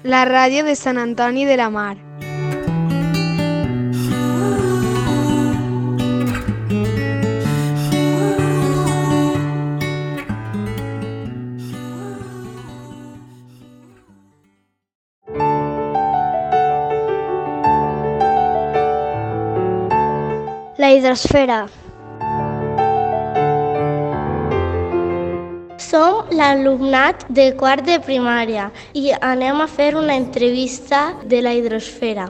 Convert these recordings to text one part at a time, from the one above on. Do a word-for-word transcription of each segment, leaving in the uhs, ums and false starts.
La ràdio de Sant Antoni de la Mar. La hidrosfera. Som l'alumnat de quart de primària i anem a fer una entrevista de la hidrosfera.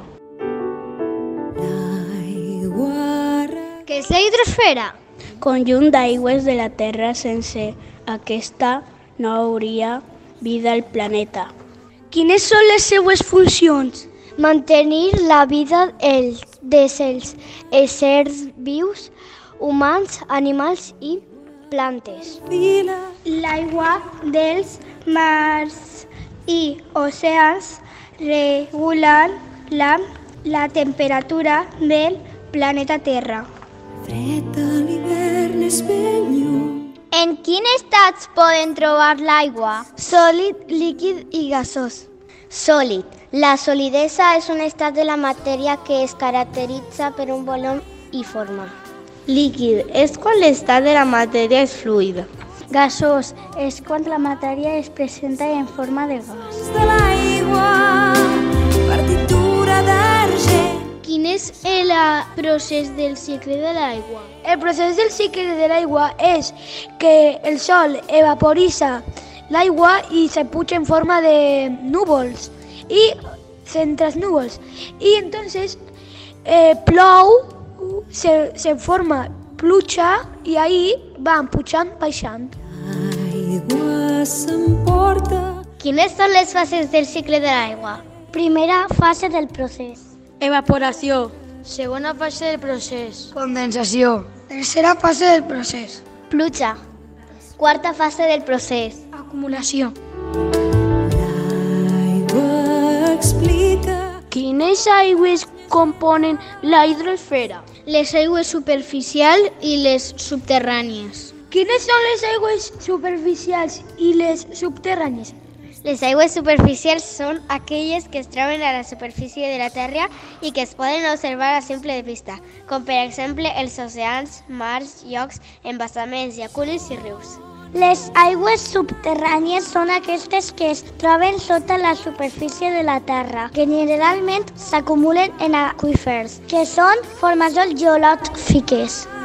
Què és la hidrosfera? Conjunt d'aigües de la Terra. Sense aquesta no hauria vida al planeta. Quines són les seues funcions? Mantenir la vida dels éssers vius, humans, animals i plantes. L'aigua dels mars i oceans regulen la, la temperatura del planeta Terra. En quin estat poden trobar l'aigua? Sòlid, líquid i gasós. Sòlid. La solidesa és un estat de la matèria que es caracteritza per un volum i forma. Líquid és quan l'estat de la matèria és fluida. Gasós és quan la matèria es presenta en forma de gas. Quin és el procés del cicle de l'aigua? El procés del cicle de l'aigua és que el sol evaporitza l'aigua i se puja en forma de núvols y entre los núvols y entonces eh, plou, se, se forma pluja y ahí van pujant, baixant. Quines són les fases del cicle de l'aigua? Primera fase del procés. Evaporació. Segona fase del procés. Condensació. Tercera fase del procés. Pluja. Quarta fase del procés. Acumulació. Quines aigües componen la hidrosfera? Les aigües superficials i les subterrànies. Quines són les aigües superficials i les subterrànies? Les aigües superficials són aquelles que es troben a la superfície de la Terra i que es poden observar a simple vista, com per exemple els oceans, mars, llocs, embassaments, llacunes i rius. Les aigües subterrànies són aquestes que es troben sota la superfície de la Terra, que generalment s'acumulen en aqüífers, que són formacions geològiques.